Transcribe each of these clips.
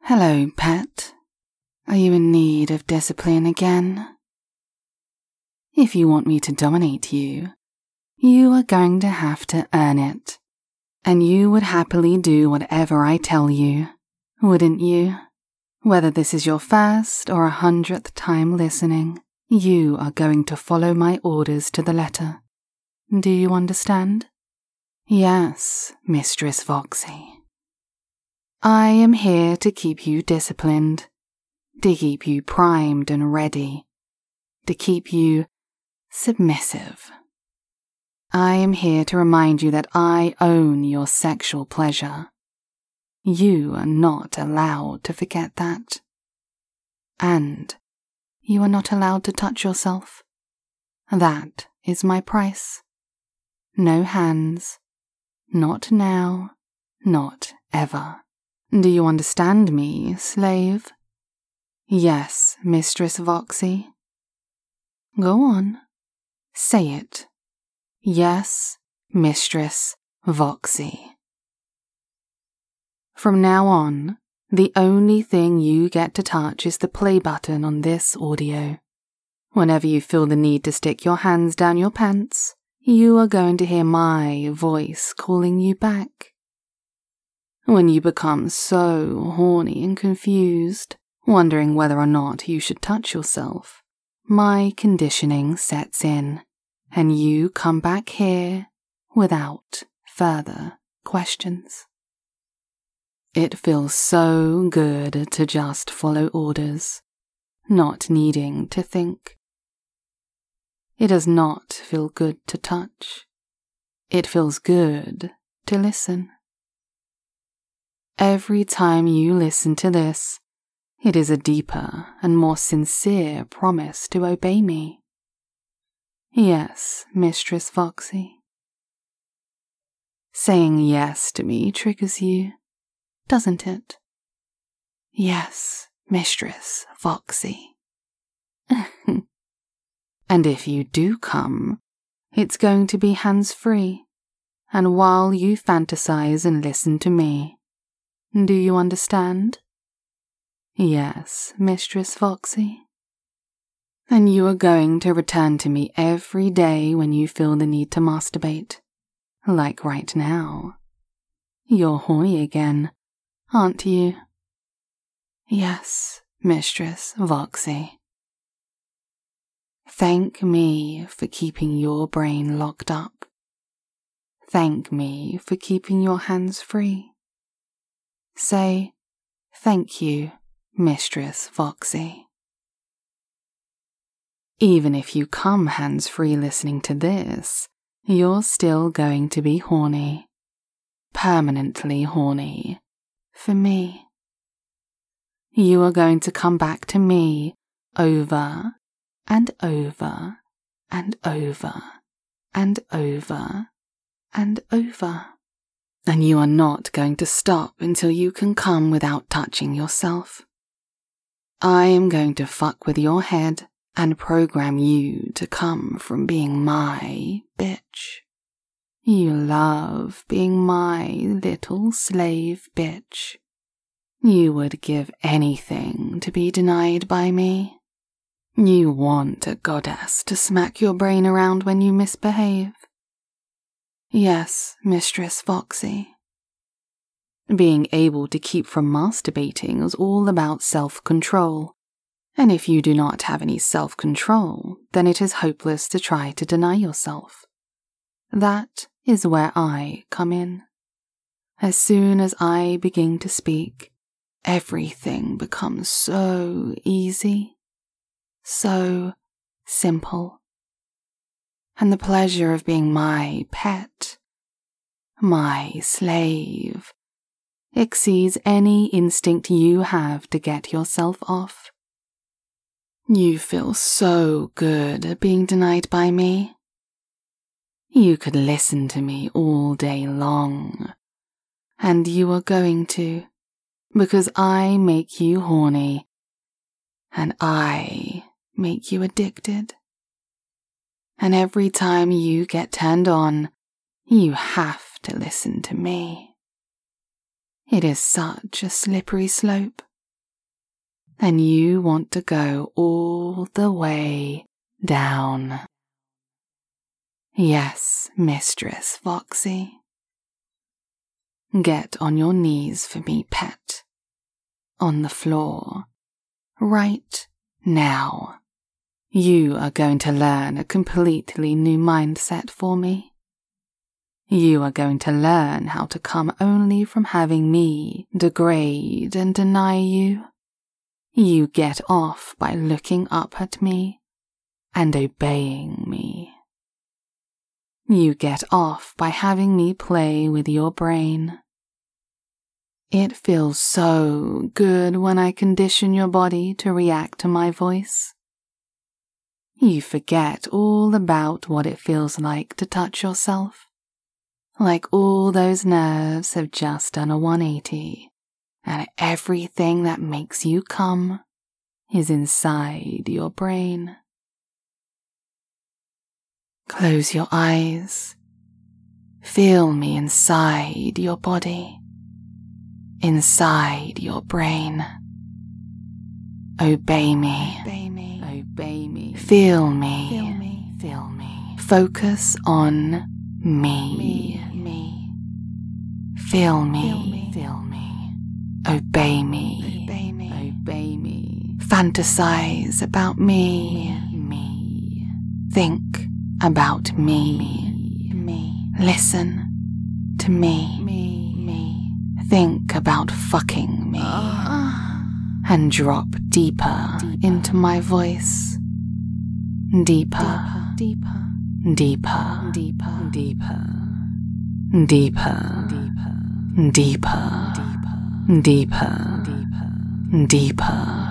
Hello, pet. Are you in need of discipline again? If you want me to dominate you, you are going to have to earn it. And you would happily do whatever I tell you, wouldn't you? Whether this is your first or 100th time listening, you are going to follow my orders to the letter. Do you understand? Yes, Mistress Voxy. I am here to keep you disciplined, to keep you primed and ready, to keep you submissive. I am here to remind you that I own your sexual pleasure. You are not allowed to forget that. And you are not allowed to touch yourself. That is my price. No hands. Not now. Not ever. Do you understand me, slave? Yes, Mistress Voxy. Go on. Say it. Yes, Mistress Voxy. From now on, the only thing you get to touch is the play button on this audio. Whenever you feel the need to stick your hands down your pants, you are going to hear my voice calling you back. When you become so horny and confused, wondering whether or not you should touch yourself, my conditioning sets in, and you come back here without further questions. It feels so good to just follow orders, not needing to think. It does not feel good to touch. It feels good to listen. Every time you listen to this, it is a deeper and more sincere promise to obey me. Yes, Mistress Voxy. Saying yes to me triggers you, doesn't it? Yes, Mistress Voxy. And if you do come, it's going to be hands-free, and while you fantasize and listen to me. Do you understand? Yes, Mistress Voxy. And you are going to return to me every day when you feel the need to masturbate. Like right now. You're horny again, aren't you? Yes, Mistress Voxy. Thank me for keeping your brain locked up. Thank me for keeping your hands free. Say, thank you, Mistress Voxy. Even if you come hands-free listening to this, you're still going to be horny. Permanently horny. For me. You are going to come back to me over and over and over and over and over. And you are not going to stop until you can come without touching yourself. I am going to fuck with your head and program you to come from being my bitch. You love being my little slave bitch. You would give anything to be denied by me. You want a goddess to smack your brain around when you misbehave. Yes, Mistress Voxy. Being able to keep from masturbating is all about self-control, and if you do not have any self-control, then it is hopeless to try to deny yourself. That is where I come in. As soon as I begin to speak, everything becomes so easy, so simple. And the pleasure of being my pet, my slave, exceeds any instinct you have to get yourself off. You feel so good at being denied by me. You could listen to me all day long, and you are going to, because I make you horny, and I make you addicted. And every time you get turned on, you have to listen to me. It is such a slippery slope. and you want to go all the way down. Yes, Mistress Foxy. Get on your knees for me, pet. On the floor. Right now. You are going to learn a completely new mindset for me. You are going to learn how to come only from having me degrade and deny you. You get off by looking up at me and obeying me. You get off by having me play with your brain. It feels so good when I condition your body to react to my voice. You forget all about what it feels like to touch yourself. Like all those nerves have just done a 180, and everything that makes you come is inside your brain. Close your eyes. Feel me inside your body, inside your brain. Obey me. Obey me. Feel me. Feel me. Focus on me. Feel me. Feel me. Obey me. Obey me. Fantasize about me. Think about me. Listen to me. Think about fucking me. And drop deeper into my voice. Deeper. Deeper. Deeper. Deeper. Deeper. Deeper. Deeper. Deeper. Deeper.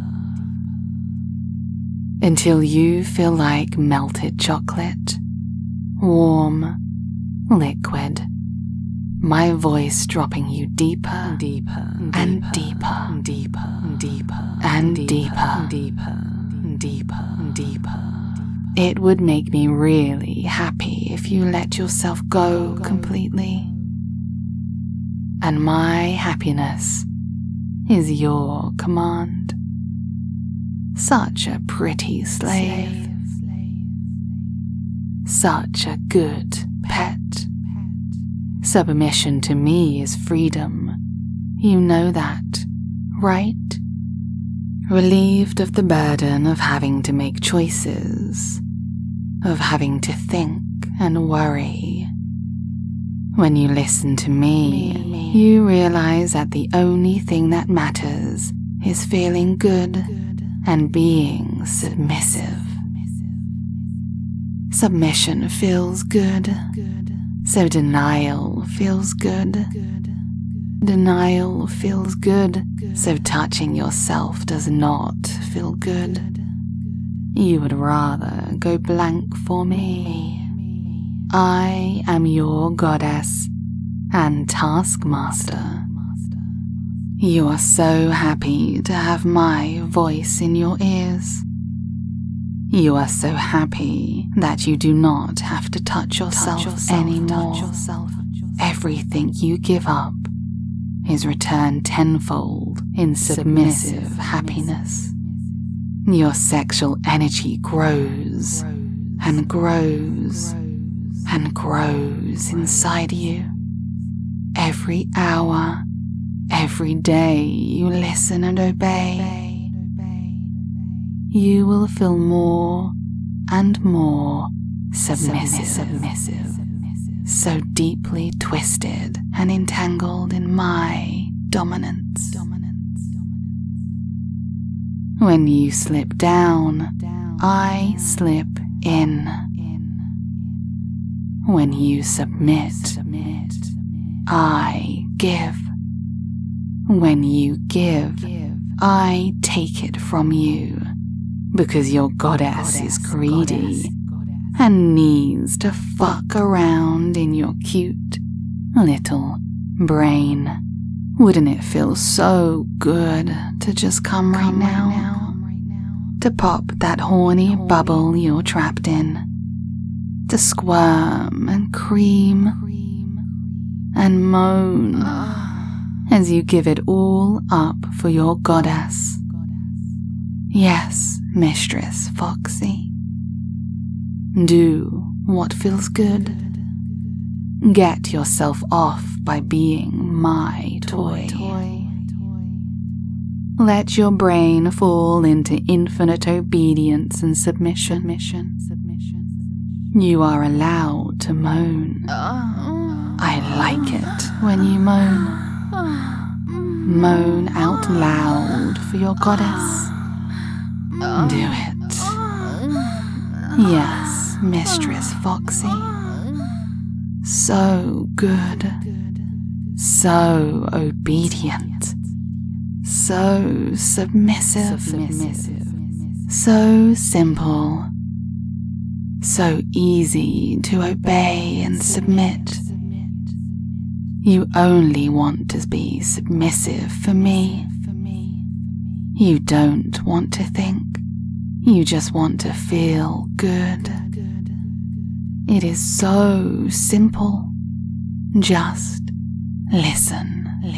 Until you feel like melted chocolate, warm, liquid, my voice dropping you deeper and deeper and deeper and deeper and deeper. It would make me really happy if you let yourself go completely. And my happiness is your command. Such a pretty slave. Such a good pet. Submission to me is freedom. You know that, right? Relieved of the burden of having to make choices, of having to think and worry. When you listen to me, you realize that the only thing that matters is feeling good and being submissive. Submission feels good, so denial feels good. Denial feels good, so touching yourself does not feel good. You would rather go blank for me. I am your goddess and taskmaster. You are so happy to have my voice in your ears. You are so happy that you do not have to touch yourself anymore. Everything you give up is returned tenfold in submissive happiness. Your sexual energy grows and grows and grows inside you. Every hour, every day you listen and obey, you will feel more and more submissive, so deeply twisted and entangled in my dominance. When you slip down, I slip in. When you submit, I give. When you give, I take it from you, because your goddess is greedy and needs to fuck around in your cute little brain. Wouldn't it feel so good to just come right now? To pop that horny bubble you're trapped in, to squirm and cream and moan as you give it all up for your goddess Yes, Mistress Foxy. Do what feels good. Get yourself off by being my toy. Let your brain fall into infinite obedience and submission. You are allowed to moan. I like it when you moan. Moan out loud for your goddess. Do it. Yes, Mistress Foxy. So good. So obedient. So submissive. So simple. So easy to obey and submit. You only want to be submissive for me. You don't want to think. You just want to feel good. It is so simple. Just listen.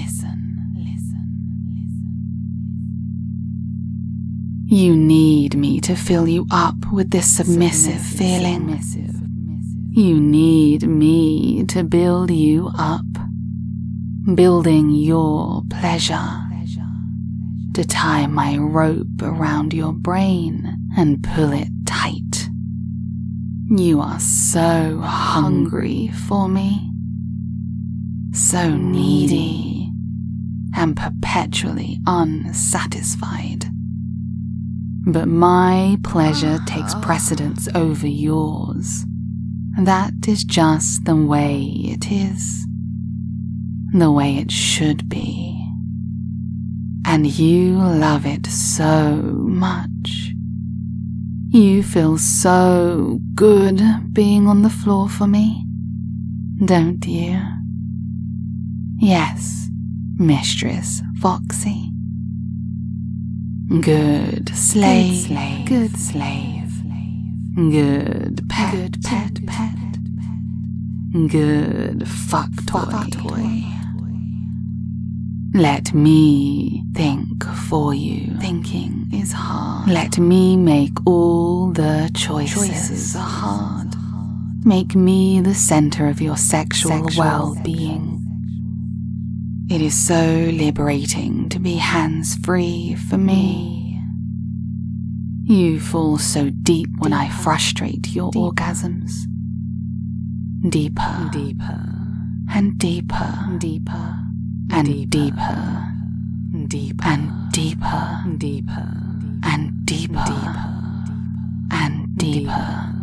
You need me to fill you up with this submissive feeling. You need me to build you up, building your pleasure, to tie my rope around your brain and pull it tight. You are so hungry for me, so needy, and perpetually unsatisfied. But my pleasure takes precedence over yours. That is just the way it is, the way it should be. And you love it so much. You feel so good being on the floor for me, don't you? Yes, Mistress Foxy. Good slave, good slave, good pet, good fuck toy. Let me think for you. Thinking is hard. Let me make all the choices. Choices are hard. Make me the center of your sexual well-being. It is so liberating to be hands-free for me. You fall so deep when I frustrate your orgasms. Deeper, and deeper, and deeper, and deeper, and deeper, and deeper, and deeper, and deeper, and deeper,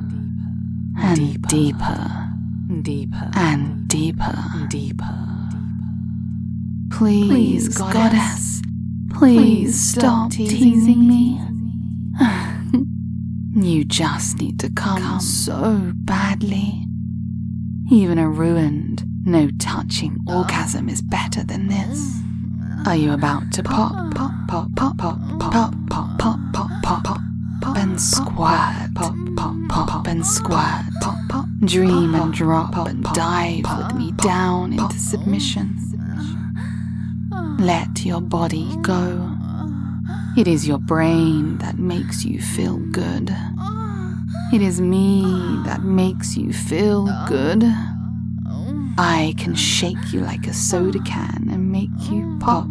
and deeper. Please, goddess, please stop teasing me. You just need to come so badly. Even a ruined, no-touching orgasm is better than this. Are you about to pop, and squirt, pop and squirt, dream and drop and dive with me down into submission? Let your body go. It is your brain that makes you feel good. It is me that makes you feel good. I can shake you like a soda can and make you pop.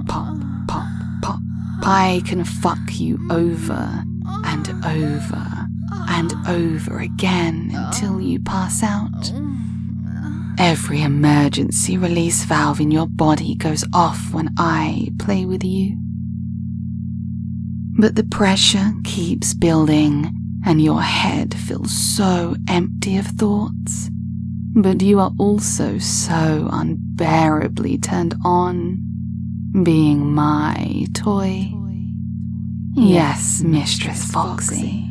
I can fuck you over and over and over again until you pass out. Every emergency release valve in your body goes off when I play with you. But the pressure keeps building and your head feels so empty of thoughts. But you are also so unbearably turned on, being my toy. Yes, Mistress Foxy.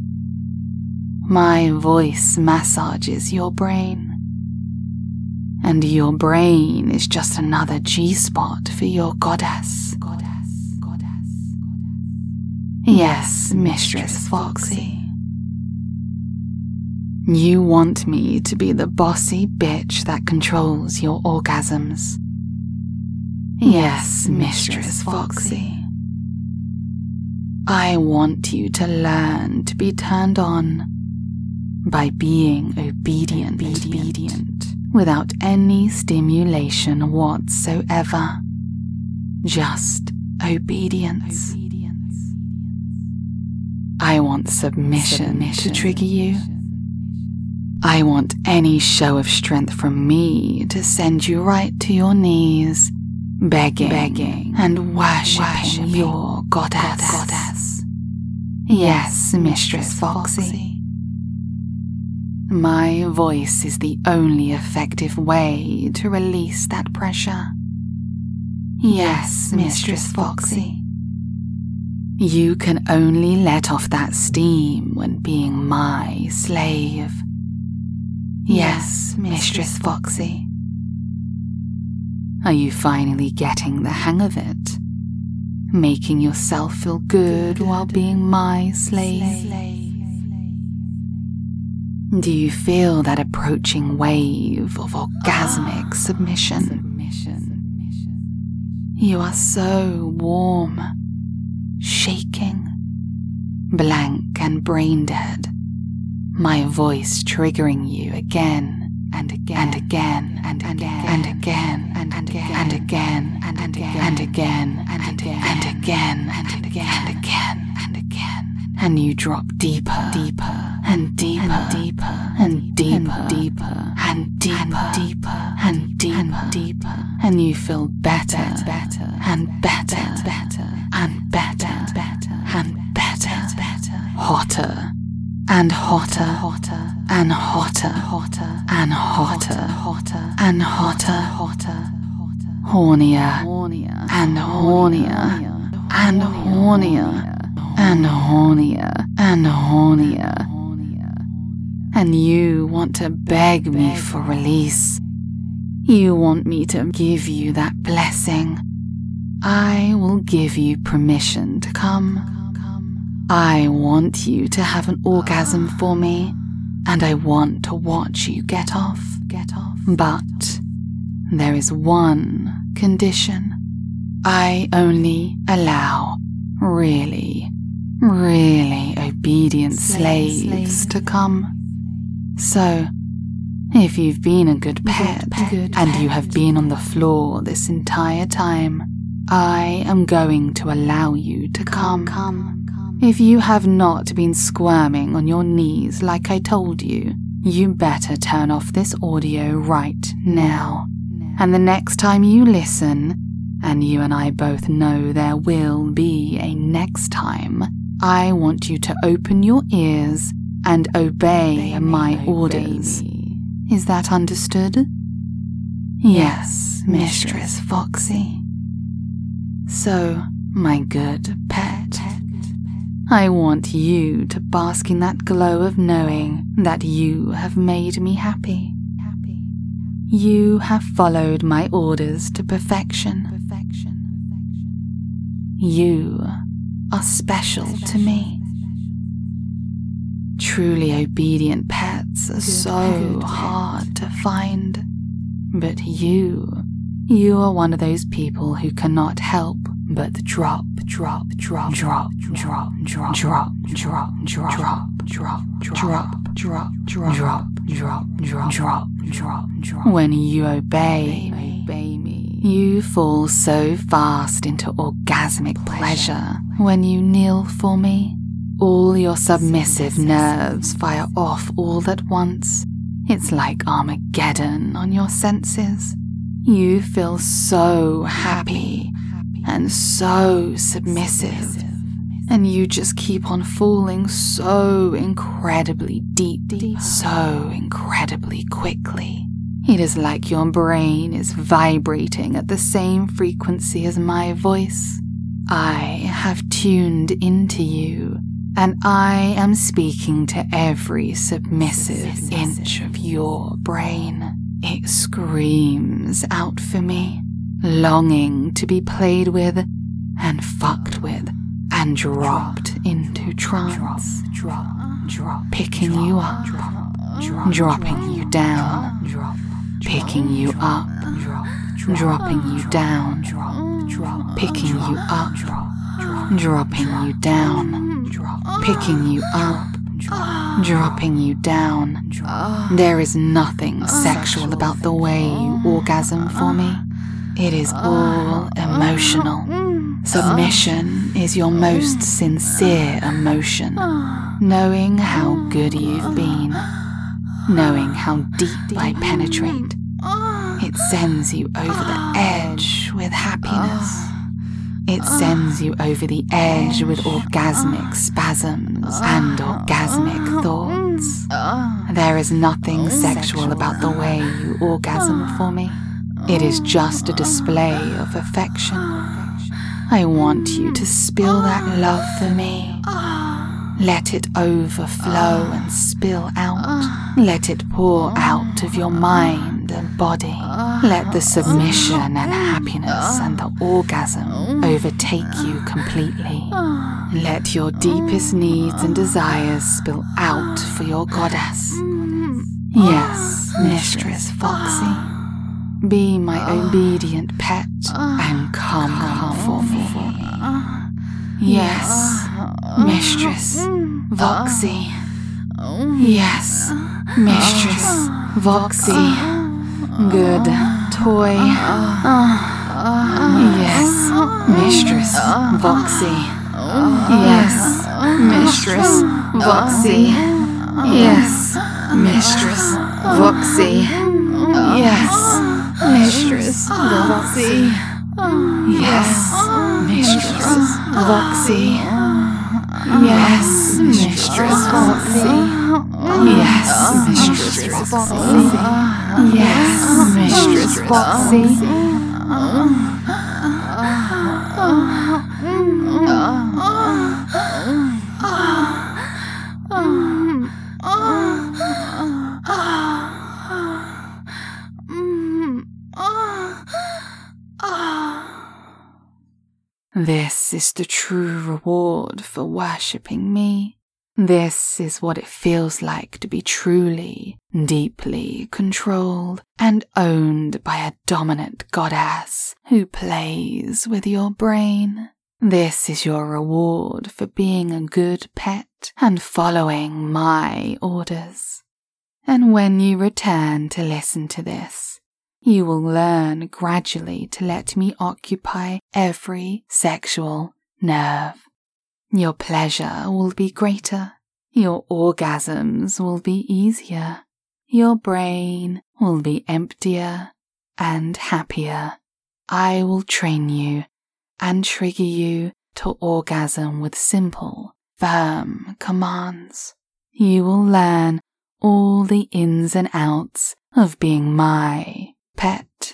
My voice massages your brain. And your brain is just another G-spot for your goddess. Yes, Mistress Foxy. You want me to be the bossy bitch that controls your orgasms. Yes, Mistress Foxy. I want you to learn to be turned on by being obedient without any stimulation whatsoever. Just obedience. I want submission to trigger you. I want any show of strength from me to send you right to your knees, begging and worshipping your goddess. Yes, Mistress Foxy. My voice is the only effective way to release that pressure. Yes, Mistress Foxy. You can only let off that steam when being my slave. Yes, Mistress Foxy. Are you finally getting the hang of it? Making yourself feel good while being my slave? Do you feel that approaching wave of orgasmic submission? You are so warm, shaking, blank and brain dead. My voice triggering you again and again and again and again and again and again and again and again and again and again and again and again and again, and you drop deeper and deeper and deeper and deeper and deeper, and you feel better and better and better and better, hotter and hotter and hotter and hotter and hotter, hornier and hornier and hornier and hornier and hornier. And you want to beg me for release. You want me to give you that blessing. I will give you permission to come. I want you to have an orgasm for me, and I want to watch you get off. But there is one condition. I only allow really obedient slaves to come. So, if you've been a good pet and you have been on the floor this entire time, I am going to allow you to come. If you have not been squirming on your knees like I told you, you better turn off this audio right now. And the next time you listen, and you and I both know there will be a next time, I want you to open your ears and obey my orders. Is that understood? Yes, Mistress Foxy. So, my good pet, I want you to bask in that glow of knowing that you have made me happy. You have followed my orders to perfection. You are special to me. Truly obedient pets are so hard to find. But you are one of those people who cannot help but drop when you obey me. You fall so fast into orgasmic pleasure when you kneel for me. All your submissive nerves fire off all at once. It's like Armageddon on your senses. You feel so happy and so submissive, and you just keep on falling so incredibly deep, so incredibly quickly. It is like your brain is vibrating at the same frequency as my voice. I have tuned into you, and I am speaking to every submissive inch of your brain. It screams out for me, longing to be played with and fucked with and dropped into trance, picking you up, dropping you down, picking you up, dropping you down, picking you up, dropping you down, picking you up, dropping you down. There is nothing sexual about the way you orgasm for me. It is all emotional. Submission is your most sincere emotion. Knowing how good you've been, knowing how deep I penetrate, it sends you over the edge with happiness. It sends you over the edge with orgasmic spasms and orgasmic thoughts. There is nothing sexual about the way you orgasm for me. It is just a display of affection. I want you to spill that love for me. Let it overflow and spill out. Let it pour out of your mind and body. Let the submission and happiness and the orgasm overtake you completely. Let your deepest needs and desires spill out for your goddess. Yes, Mistress Foxy. Be my obedient pet and come for me. Yes, Mistress Voxy. Yes, Mistress Voxy. Good toy. Yes, Mistress Voxy. Yes, Mistress Voxy. Yes, Mistress Voxy. Yes, Mistress Voxy. Yes, Mistress Voxy. Yes, Mistress Voxy. Yes, Mistress Voxy. Yes, Mistress Voxy. This is the true reward for worshipping me. This is what it feels like to be truly, deeply controlled and owned by a dominant goddess who plays with your brain. This is your reward for being a good pet and following my orders. And when you return to listen to this, you will learn gradually to let me occupy every sexual nerve. Your pleasure will be greater. Your orgasms will be easier. Your brain will be emptier and happier. I will train you and trigger you to orgasm with simple, firm commands. You will learn all the ins and outs of being my pet,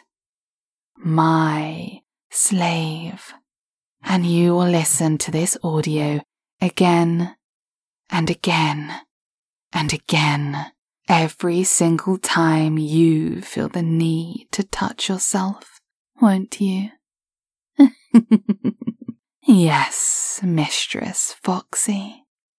my slave, and you will listen to this audio again and again and again every single time you feel the need to touch yourself, won't you? Yes, Mistress Foxy.